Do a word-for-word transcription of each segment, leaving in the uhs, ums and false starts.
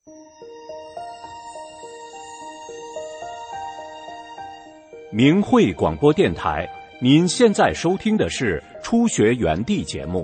明慧广播电台，您现在收听的是初学园地节目。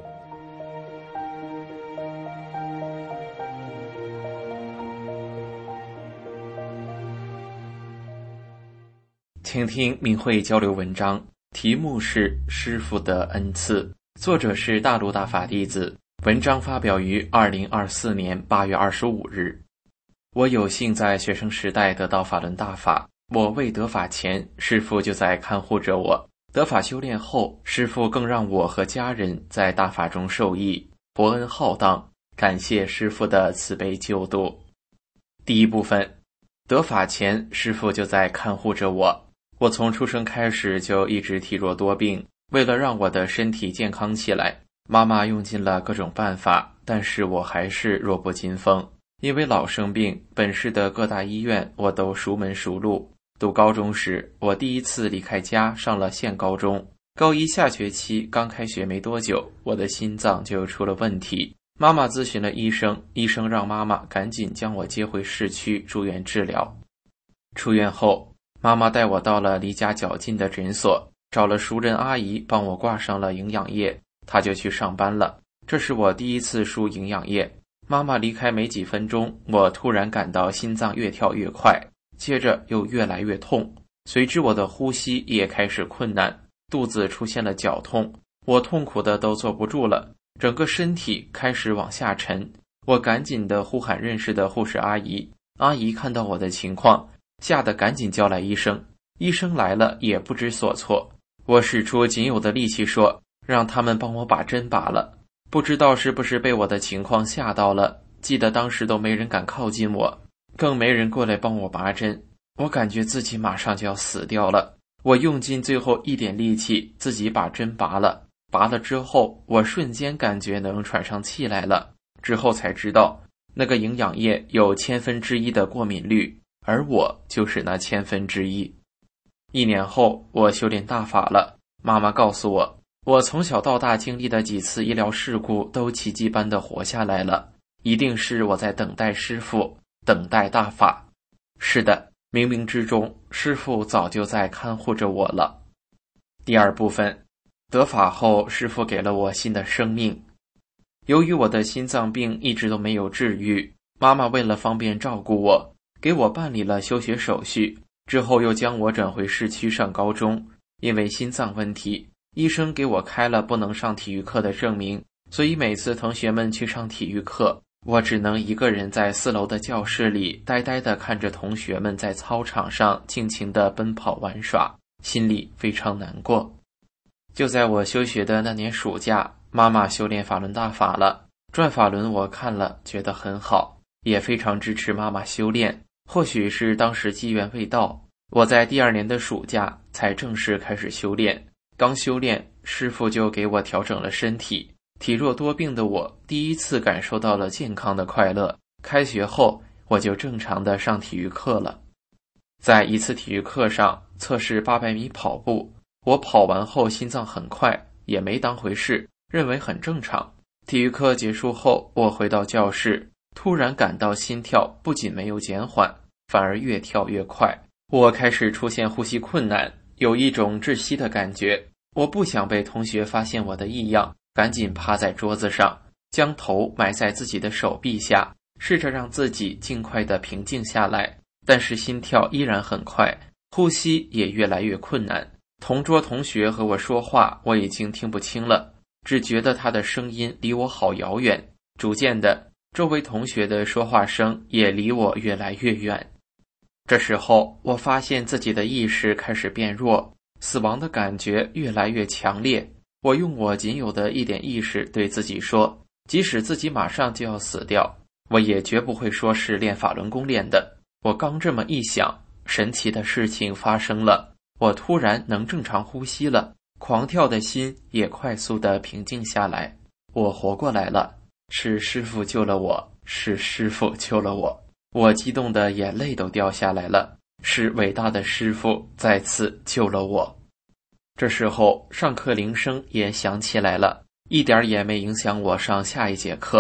请听明慧交流文章，题目是师父的恩赐，作者是大陆大法弟子，文章发表于二零二四年八月二十五日。我有幸在学生时代得到法轮大法，我未得法前，师父就在看护着我。得法修炼后，师父更让我和家人在大法中受益，佛恩浩荡，感谢师父的慈悲救度。第一部分，得法前，师父就在看护着我。我从出生开始就一直体弱多病，为了让我的身体健康起来，妈妈用尽了各种办法，但是我还是弱不禁风。因为老生病，本市的各大医院我都熟门熟路。读高中时，我第一次离开家上了县高中。高一下学期刚开学没多久，我的心脏就出了问题。妈妈咨询了医生，医生让妈妈赶紧将我接回市区住院治疗。出院后，妈妈带我到了离家较近的诊所，找了熟人阿姨帮我挂上了营养液，她就去上班了。这是我第一次输营养液。妈妈离开没几分钟，我突然感到心脏越跳越快，接着又越来越痛，随之我的呼吸也开始困难，肚子出现了绞痛，我痛苦的都坐不住了，整个身体开始往下沉。我赶紧的呼喊认识的护士阿姨，阿姨看到我的情况，吓得赶紧叫来医生。医生来了也不知所措，我使出仅有的力气说，让他们帮我把针拔了。不知道是不是被我的情况吓到了，记得当时都没人敢靠近我，更没人过来帮我拔针。我感觉自己马上就要死掉了，我用尽最后一点力气，自己把针拔了。拔了之后，我瞬间感觉能喘上气来了，之后才知道那个营养液有千分之一的过敏率，而我就是那千分之一。一年后，我修炼大法了。妈妈告诉我，我从小到大经历的几次医疗事故都奇迹般的活下来了，一定是我在等待师父，等待大法。是的，冥冥之中，师父早就在看护着我了。第二部分，得法后，师父给了我新的生命。由于我的心脏病一直都没有治愈，妈妈为了方便照顾我，给我办理了休学手续，之后又将我转回市区上高中。因为心脏问题，医生给我开了不能上体育课的证明，所以每次同学们去上体育课，我只能一个人在四楼的教室里呆呆地看着同学们在操场上尽情地奔跑玩耍，心里非常难过。就在我休学的那年暑假，妈妈修炼法轮大法了，转法轮我看了觉得很好，也非常支持妈妈修炼。或许是当时机缘未到，我在第二年的暑假才正式开始修炼。刚修炼，师父就给我调整了身体，体弱多病的我第一次感受到了健康的快乐。开学后，我就正常的上体育课了。在一次体育课上测试八百米跑步，我跑完后心脏很快，也没当回事，认为很正常。体育课结束后，我回到教室，突然感到心跳不仅没有减缓，反而越跳越快。我开始出现呼吸困难，有一种窒息的感觉。我不想被同学发现我的异样，赶紧趴在桌子上，将头埋在自己的手臂下，试着让自己尽快的平静下来。但是心跳依然很快，呼吸也越来越困难。同桌同学和我说话，我已经听不清了，只觉得他的声音离我好遥远。逐渐的，周围同学的说话声也离我越来越远。这时候，我发现自己的意识开始变弱，死亡的感觉越来越强烈。我用我仅有的一点意识对自己说，即使自己马上就要死掉，我也绝不会说是练法轮功练的。我刚这么一想，神奇的事情发生了，我突然能正常呼吸了，狂跳的心也快速地平静下来。我活过来了，是师父救了我，是师父救了我。我激动的眼泪都掉下来了，是伟大的师父再次救了我。这时候上课铃声也响起来了，一点也没影响我上下一节课。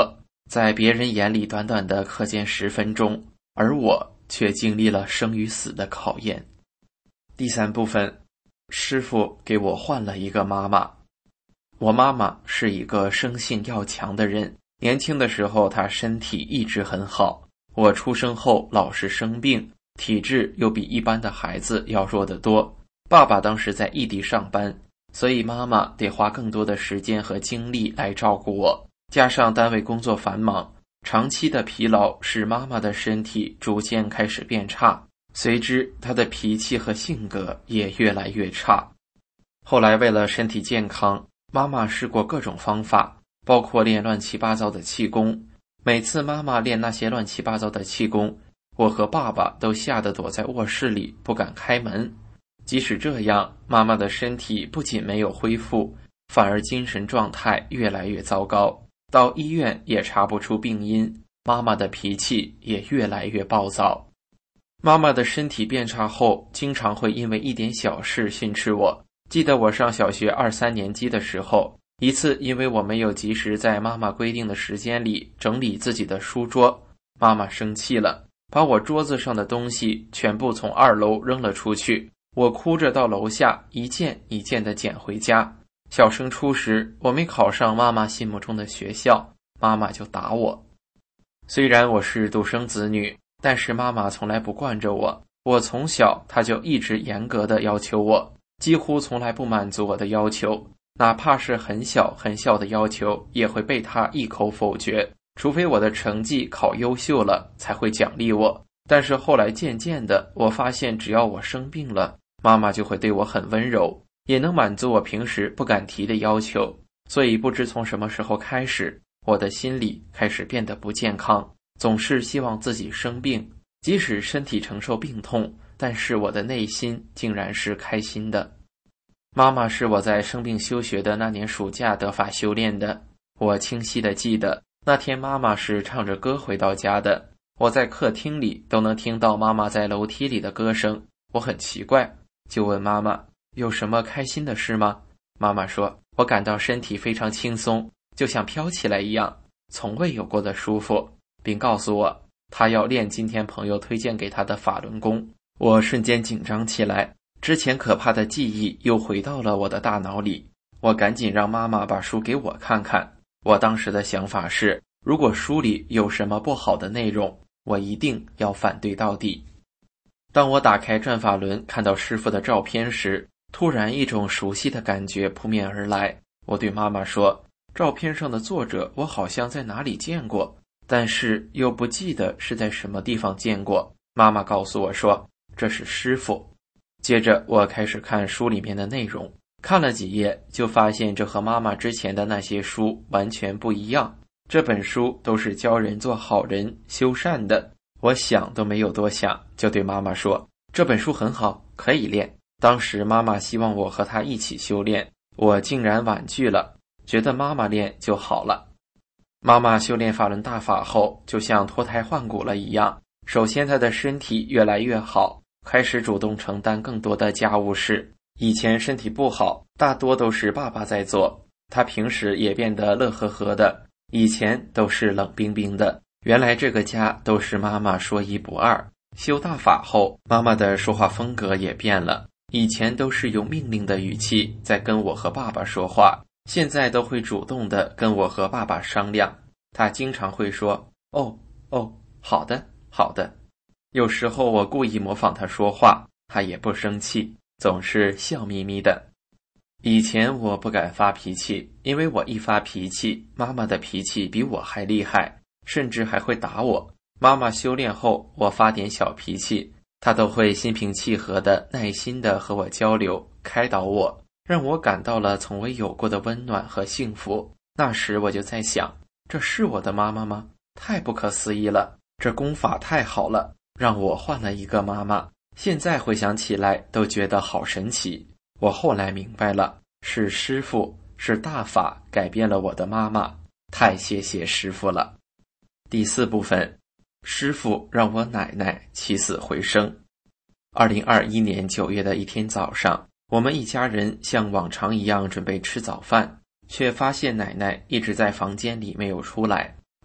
在别人眼里短短的课间十分钟，而我却经历了生与死的考验。第三部分，师父给我换了一个妈妈。我妈妈是一个生性要强的人，年轻的时候她身体一直很好，我出生后老是生病，体质又比一般的孩子要弱得多。爸爸当时在异地上班，所以妈妈得花更多的时间和精力来照顾我，加上单位工作繁忙，长期的疲劳使妈妈的身体逐渐开始变差，随之她的脾气和性格也越来越差。后来为了身体健康，妈妈试过各种方法，包括练乱七八糟的气功。每次妈妈练那些乱七八糟的气功，我和爸爸都吓得躲在卧室里不敢开门。即使这样，妈妈的身体不仅没有恢复，反而精神状态越来越糟糕，到医院也查不出病因，妈妈的脾气也越来越暴躁。妈妈的身体变差后，经常会因为一点小事训斥我。记得我上小学二三年级的时候，一次因为我没有及时在妈妈规定的时间里整理自己的书桌，妈妈生气了，把我桌子上的东西全部从二楼扔了出去。我哭着到楼下一件一件地捡回家。小升初时，我没考上妈妈心目中的学校，妈妈就打我。虽然我是独生子女，但是妈妈从来不惯着我，我从小她就一直严格地要求我，几乎从来不满足我的要求，哪怕是很小很小的要求也会被她一口否决，除非我的成绩考优秀了才会奖励我。但是后来渐渐的，我发现只要我生病了，妈妈就会对我很温柔，也能满足我平时不敢提的要求。所以不知从什么时候开始，我的心理开始变得不健康，总是希望自己生病，即使身体承受病痛，但是我的内心竟然是开心的。妈妈是我在生病休学的那年暑假得法修炼的，我清晰地记得那天妈妈是唱着歌回到家的，我在客厅里都能听到妈妈在楼梯里的歌声。我很奇怪，就问妈妈有什么开心的事吗？妈妈说，我感到身体非常轻松，就像飘起来一样，从未有过的舒服，并告诉我她要练今天朋友推荐给她的法轮功。我瞬间紧张起来，之前可怕的记忆又回到了我的大脑里。我赶紧让妈妈把书给我看看。我当时的想法是，如果书里有什么不好的内容，我一定要反对到底。当我打开转法轮看到师父的照片时，突然一种熟悉的感觉扑面而来。我对妈妈说，照片上的作者我好像在哪里见过，但是又不记得是在什么地方见过。妈妈告诉我说，这是师父。接着我开始看书里面的内容，看了几页就发现这和妈妈之前的那些书完全不一样。这本书都是教人做好人修善的。我想都没有多想，就对妈妈说，这本书很好，可以练。当时妈妈希望我和她一起修炼，我竟然婉拒了，觉得妈妈练就好了。妈妈修炼法轮大法后，就像脱胎换骨了一样，首先她的身体越来越好，开始主动承担更多的家务事。以前身体不好，大多都是爸爸在做，她平时也变得乐呵呵的，以前都是冷冰冰的。原来这个家都是妈妈说一不二。修大法后，妈妈的说话风格也变了，以前都是用命令的语气在跟我和爸爸说话，现在都会主动的跟我和爸爸商量。她经常会说，哦哦，好的好的。有时候我故意模仿她说话，她也不生气，总是笑眯眯的。以前我不敢发脾气，因为我一发脾气，妈妈的脾气比我还厉害，甚至还会打我。妈妈修炼后，我发点小脾气，她都会心平气和的、耐心的和我交流，开导我，让我感到了从未有过的温暖和幸福。那时我就在想，这是我的妈妈吗？太不可思议了，这功法太好了，让我换了一个妈妈。现在回想起来都觉得好神奇。我后来明白了，是师父，是大法改变了我的妈妈，太谢谢师父了。第四部分，师父让我奶奶起死回生。二零二一年九月的一天早上，我们一家人像往常一样准备吃早饭，却发现奶奶一直在房间里没有出来。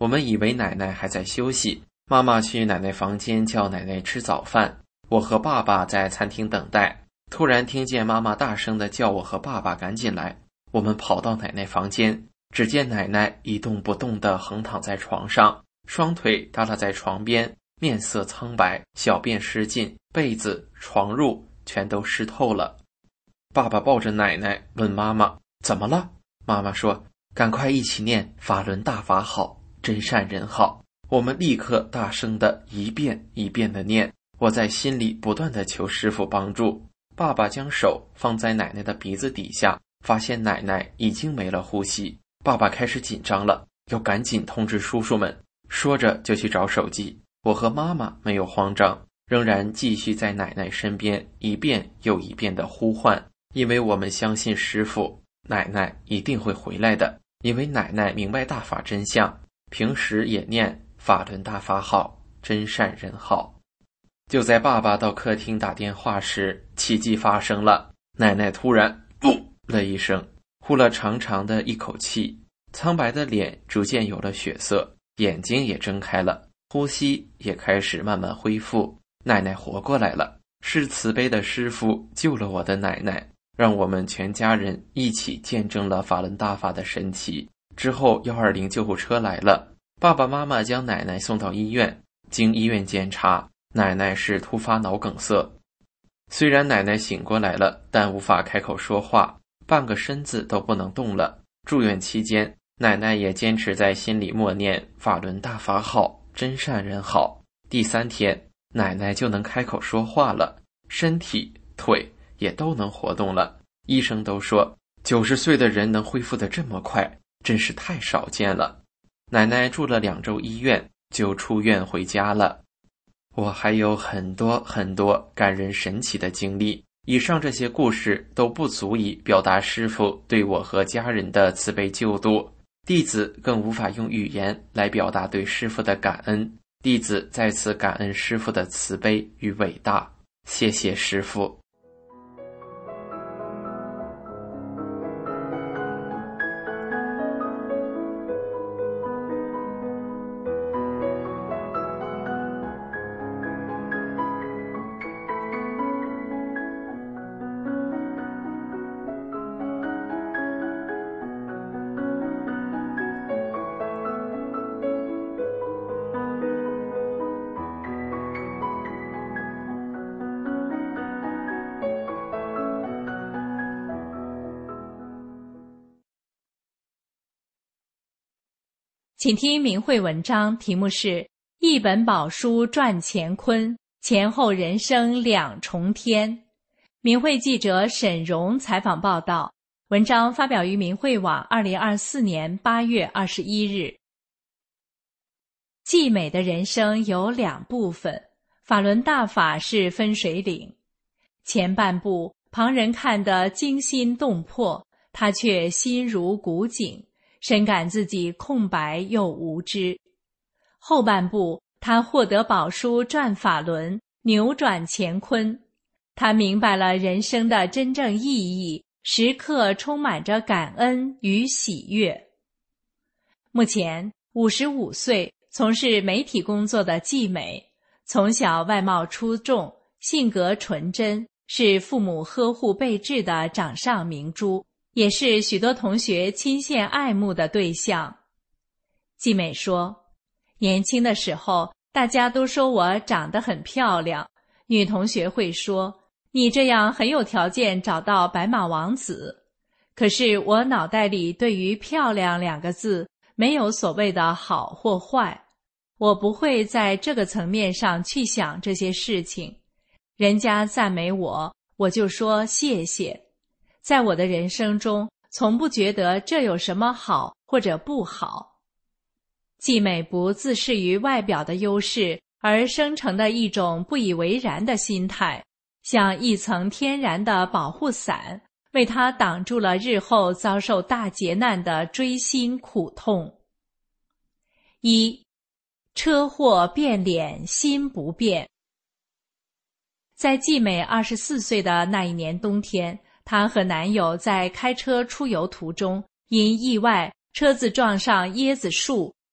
我们以为奶奶还在休息，妈妈去奶奶房间叫奶奶吃早饭。我和爸爸在餐厅等待，突然听见妈妈大声地叫我和爸爸赶紧来。我们跑到奶奶房间，只见奶奶一动不动地横躺在床上，双腿耷拉在床边，面色苍白，小便失禁，被子、床褥全都湿透了。爸爸抱着奶奶问妈妈怎么了？妈妈说赶快一起念法轮大法好，真善人好。我们立刻大声地一遍一遍地念，我在心里不断地求师父帮助。爸爸将手放在奶奶的鼻子底下，发现奶奶已经没了呼吸。爸爸开始紧张了，要赶紧通知叔叔们，说着就去找手机。我和妈妈没有慌张，仍然继续在奶奶身边一遍又一遍地呼唤，因为我们相信师父，奶奶一定会回来的，因为奶奶明白大法真相，平时也念法轮大法好，真善人好。就在爸爸到客厅打电话时，奇迹发生了，奶奶突然噗了一声，呼了长长的一口气，苍白的脸逐渐有了血色，眼睛也睁开了，呼吸也开始慢慢恢复。奶奶活过来了，是慈悲的师父救了我的奶奶，让我们全家人一起见证了法轮大法的神奇。之后一二零救护车来了，爸爸妈妈将奶奶送到医院，经医院检查，奶奶是突发脑梗塞。虽然奶奶醒过来了，但无法开口说话，半个身子都不能动了。住院期间，奶奶也坚持在心里默念法轮大法好，真善人好。第三天，奶奶就能开口说话了，身体、腿也都能活动了。医生都说九十岁的人能恢复得这么快，真是太少见了。奶奶住了两周医院，就出院回家了。我还有很多很多感人神奇的经历，以上这些故事都不足以表达师父对我和家人的慈悲救度，弟子更无法用语言来表达对师父的感恩。弟子再次感恩师父的慈悲与伟大，谢谢师父。 请听明慧文章，题目是《一本宝书传乾坤，前后人生两重天》。明慧记者沈荣采访报道，文章发表于明慧网二零二四年八月二十一日。寂美的人生有两部分，法轮大法是分水岭。前半部旁人看得惊心动魄，他却心如古井，深感自己空白又无知。后半部他获得宝书转法轮，扭转乾坤。他明白了人生的真正意义，时刻充满着感恩与喜悦。目前五十五岁，从事媒体工作的季美，从小外貌出众，性格纯真，是父母呵护备至的掌上明珠，也是许多同学倾羡爱慕的对象。季美说，年轻的时候大家都说我长得很漂亮，女同学会说你这样很有条件找到白马王子。可是我脑袋里对于漂亮两个字没有所谓的好或坏，我不会在这个层面上去想这些事情。人家赞美我，我就说谢谢。在我的人生中，从不觉得这有什么好或者不好。季美不自恃于外表的优势，而生成的一种不以为然的心态，像一层天然的保护伞，为他挡住了日后遭受大劫难的锥心苦痛。一，车祸变脸，心不变。在季美二十四岁的那一年冬天，她和男友在开车出游途中，因意外车子撞上椰子树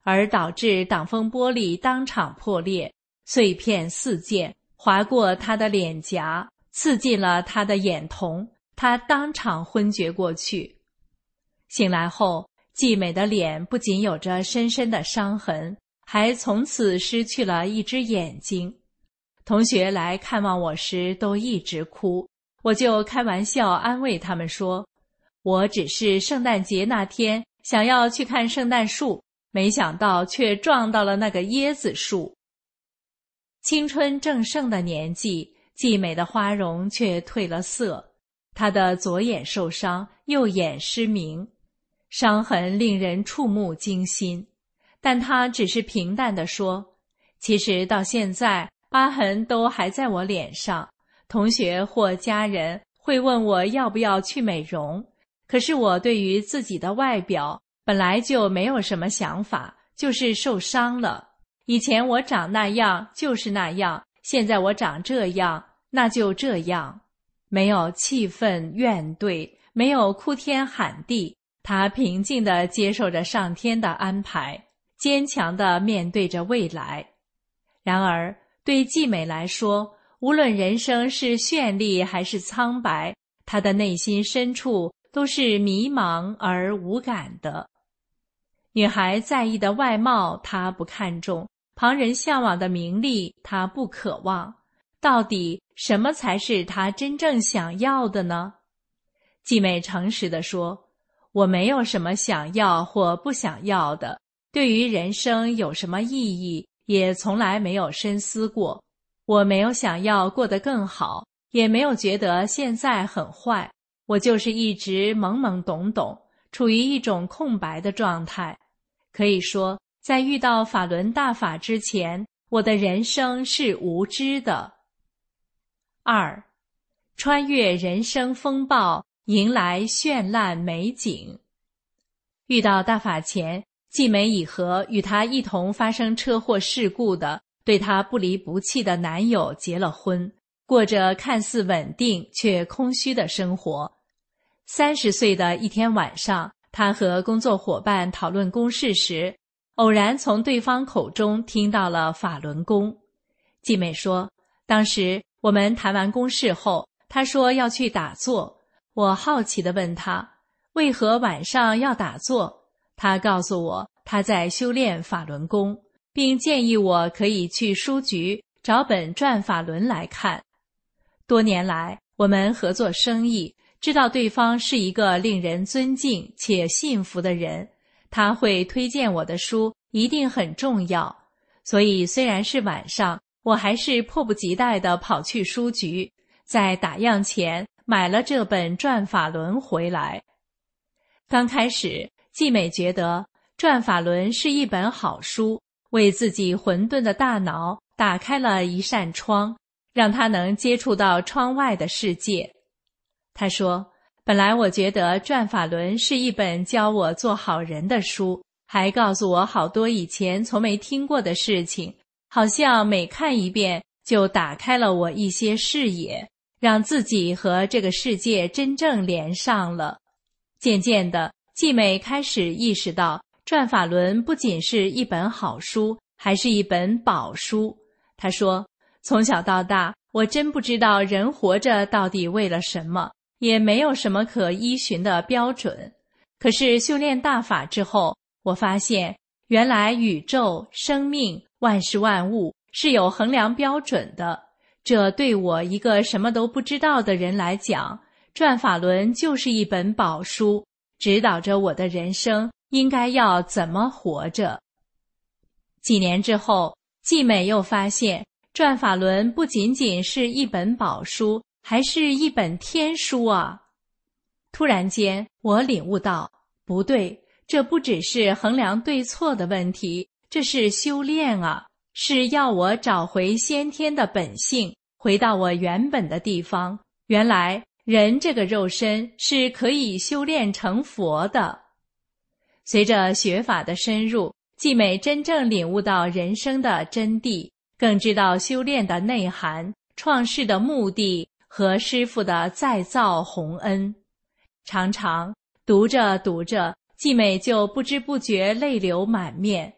而导致挡风玻璃当场破裂，碎片四溅，划过他的脸颊，刺进了他的眼瞳，他当场昏厥过去。醒来后，季美的脸不仅有着深深的伤痕，还从此失去了一只眼睛。同学来看望我时都一直哭，我就开玩笑安慰他们说，我只是圣诞节那天想要去看圣诞树，没想到却撞到了那个椰子树。青春正盛的年纪，季美的花容却褪了色，她的左眼受伤，右眼失明，伤痕令人触目惊心。但她只是平淡地说，其实到现在疤痕都还在我脸上，同学或家人会问我要不要去美容，可是我对于自己的外表本来就没有什么想法，就是受伤了。以前我长那样就是那样，现在我长这样那就这样，没有气愤怨怼，没有哭天喊地，他平静地接受着上天的安排，坚强地面对着未来。然而对季美来说，无论人生是绚丽还是苍白，她的内心深处都是迷茫而无感的。女孩在意的外貌她不看重，旁人向往的名利她不渴望，到底什么才是她真正想要的呢？季美诚实地说，我没有什么想要或不想要的，对于人生有什么意义也从来没有深思过，我没有想要过得更好，也没有觉得现在很坏，我就是一直懵懵懂懂，处于一种空白的状态。可以说，在遇到法轮大法之前，我的人生是无知的。二，穿越人生风暴，迎来绚烂美景。遇到大法前，季美已和与她一同发生车祸事故的、对她不离不弃的男友结了婚，过着看似稳定却空虚的生活。三十岁的一天晚上，她和工作伙伴讨论公事时，偶然从对方口中听到了法轮功。季美说，当时我们谈完公事后，她说要去打坐，我好奇地问她，为何晚上要打坐？她告诉我，她在修炼法轮功，并建议我可以去书局找本转法轮来看。多年来，我们合作生意，知道对方是一个令人尊敬且信服的人，他会推荐我的书一定很重要，所以虽然是晚上，我还是迫不及待地跑去书局，在打烊前买了这本转法轮回来。刚开始，季美觉得转法轮是一本好书，为自己混沌的大脑打开了一扇窗，让他能接触到窗外的世界。他说，本来我觉得转法轮是一本教我做好人的书，还告诉我好多以前从没听过的事情，好像每看一遍就打开了我一些视野，让自己和这个世界真正连上了。渐渐的，季美开始意识到，转法轮不仅是一本好书，还是一本宝书。她说，从小到大，我真不知道人活着到底为了什么，也没有什么可依循的标准。可是修炼大法之后，我发现原来宇宙、生命、万事万物是有衡量标准的。这对我一个什么都不知道的人来讲，转法轮就是一本宝书，指导着我的人生应该要怎么活着。几年之后，季美又发现，转法轮不仅仅是一本宝书，还是一本天书啊！突然间，我领悟到，不对，这不只是衡量对错的问题，这是修炼啊，是要我找回先天的本性，回到我原本的地方。原来，人这个肉身是可以修炼成佛的。随着学法的深入，季美真正领悟到人生的真谛，更知道修炼的内涵、创世的目的和师父的再造宏恩。常常读着读着，季美就不知不觉泪流满面。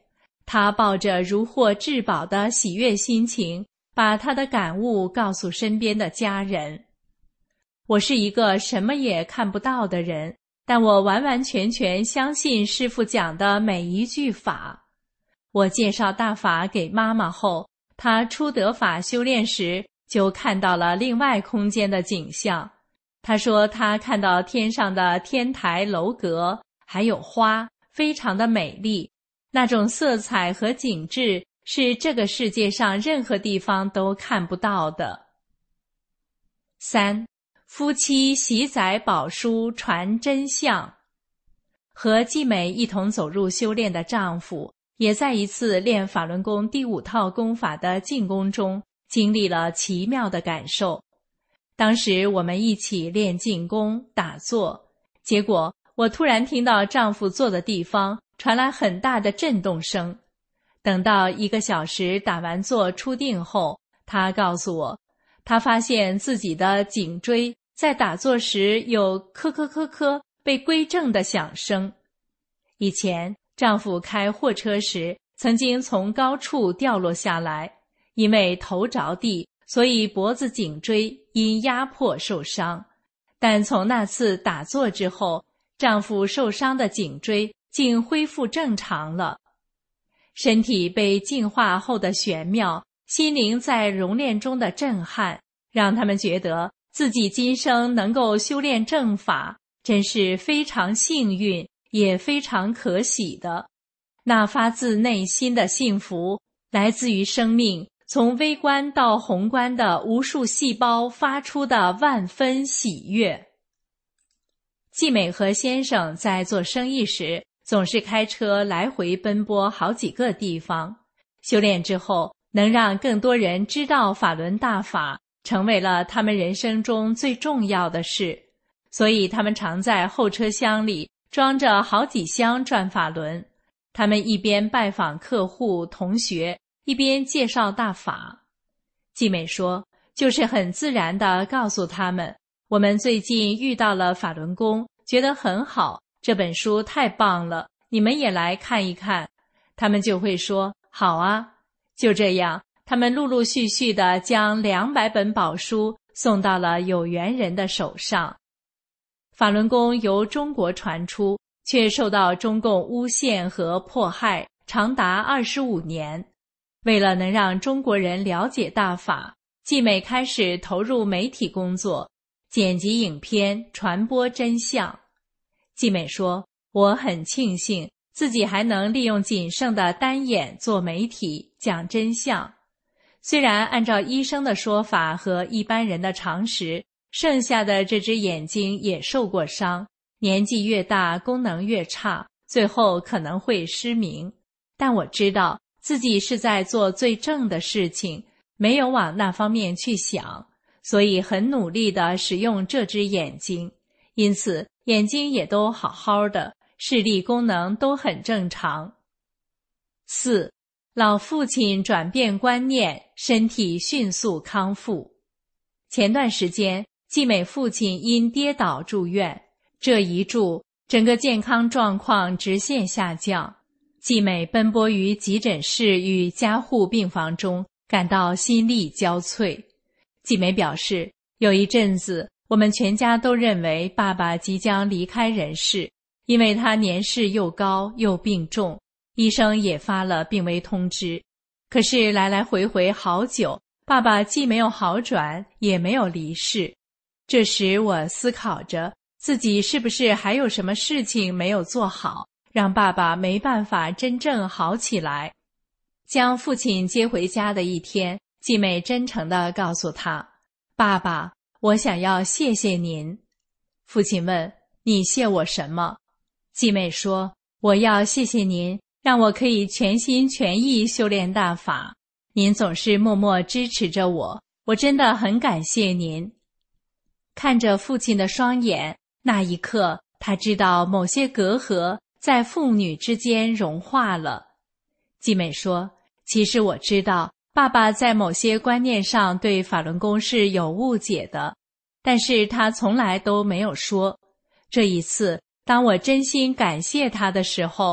她抱着如获至宝的喜悦心情，把她的感悟告诉身边的家人。我是一个什么也看不到的人，但我完完全全相信师父讲的每一句法。我介绍大法给妈妈后，她初得法修炼时就看到了另外空间的景象。她说她看到天上的天台楼阁，还有花，非常的美丽，那种色彩和景致是这个世界上任何地方都看不到的。三，夫妻喜载宝书传真相。和季美一同走入修炼的丈夫，也在一次练法轮功第五套功法的静功中经历了奇妙的感受。当时我们一起练静功打坐，结果我突然听到丈夫坐的地方传来很大的震动声。等到一个小时打完坐出定后，他告诉我，他发现自己的颈椎在打坐时有咳咳咳咳被归正的响声。以前丈夫开货车时曾经从高处掉落下来，因为头着地，所以脖子颈椎因压迫受伤。但从那次打坐之后，丈夫受伤的颈椎竟恢复正常了。身体被净化后的玄妙，心灵在熔炼中的震撼，让他们觉得自己今生能够修炼正法，真是非常幸运，也非常可喜的。那发自内心的幸福，来自于生命从微观到宏观的无数细胞发出的万分喜悦。季美和先生在做生意时，总是开车来回奔波好几个地方。修炼之后，能让更多人知道法轮大法，成为了他们人生中最重要的事。所以他们常在后车厢里装着好几箱转法轮。他们一边拜访客户、同学，一边介绍大法。季美说，就是很自然地告诉他们，我们最近遇到了法轮功，觉得很好，这本书太棒了，你们也来看一看。他们就会说，好啊。就这样，他们陆陆续续地将两百本宝书送到了有缘人的手上。法轮功由中国传出，却受到中共诬陷和迫害，长达二十五年。为了能让中国人了解大法，季美开始投入媒体工作，剪辑影片，传播真相。季美说，我很庆幸自己还能利用仅剩的单眼做媒体，讲真相。虽然按照医生的说法和一般人的常识，剩下的这只眼睛也受过伤，年纪越大功能越差，最后可能会失明。但我知道自己是在做最正的事情，没有往那方面去想，所以很努力地使用这只眼睛，因此眼睛也都好好的，视力功能都很正常。四，老父亲转变观念，身体迅速康复。前段时间，季美父亲因跌倒住院，这一住，整个健康状况直线下降。季美奔波于急诊室与加护病房中，感到心力交瘁。季美表示，有一阵子我们全家都认为爸爸即将离开人世，因为他年事又高又病重，医生也发了病危通知。可是来来回回好久，爸爸既没有好转，也没有离世。这时我思考着，自己是不是还有什么事情没有做好，让爸爸没办法真正好起来。将父亲接回家的一天，季美真诚地告诉他，爸爸，我想要谢谢您。父亲问，你谢我什么？季美说，我要谢谢您，让我可以全心全意修炼大法。您总是默默支持着我，我真的很感谢您。看着父亲的双眼，那一刻，他知道某些隔阂在父女之间融化了。季美说，其实我知道爸爸在某些观念上对法轮功是有误解的，但是他从来都没有说。这一次，当我真心感谢他的时候，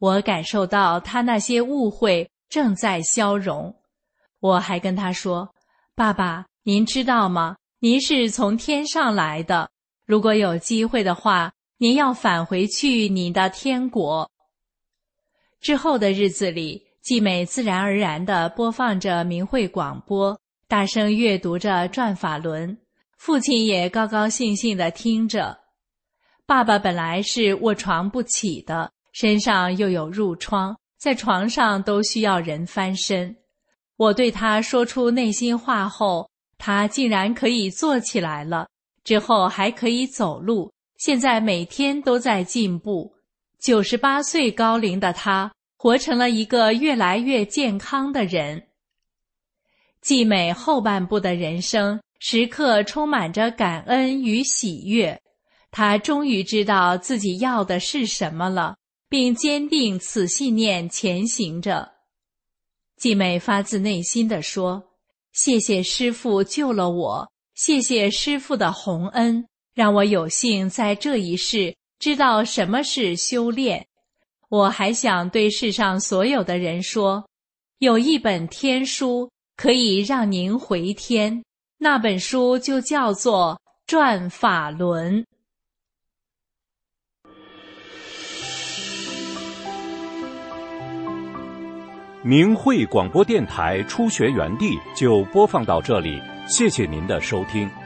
我感受到他那些误会正在消融。我还跟他说，爸爸，您知道吗？您是从天上来的，如果有机会的话，您要返回去您的天国。之后的日子里，季美自然而然地播放着明慧广播，大声阅读着转法轮，父亲也高高兴兴地听着。爸爸本来是卧床不起的，身上又有褥疮，在床上都需要人翻身。我对他说出内心话后，他竟然可以坐起来了，之后还可以走路，现在每天都在进步。九十八岁高龄的他，活成了一个越来越健康的人。季美后半部的人生，时刻充满着感恩与喜悦。他终于知道自己要的是什么了，并坚定此信念前行着。季美发自内心地说，谢谢师父救了我，谢谢师父的洪恩，让我有幸在这一世知道什么是修炼。我还想对世上所有的人说，有一本天书可以让您回天，那本书就叫做转法轮。 明慧广播电台初学园地就播放到这里，谢谢您的收听。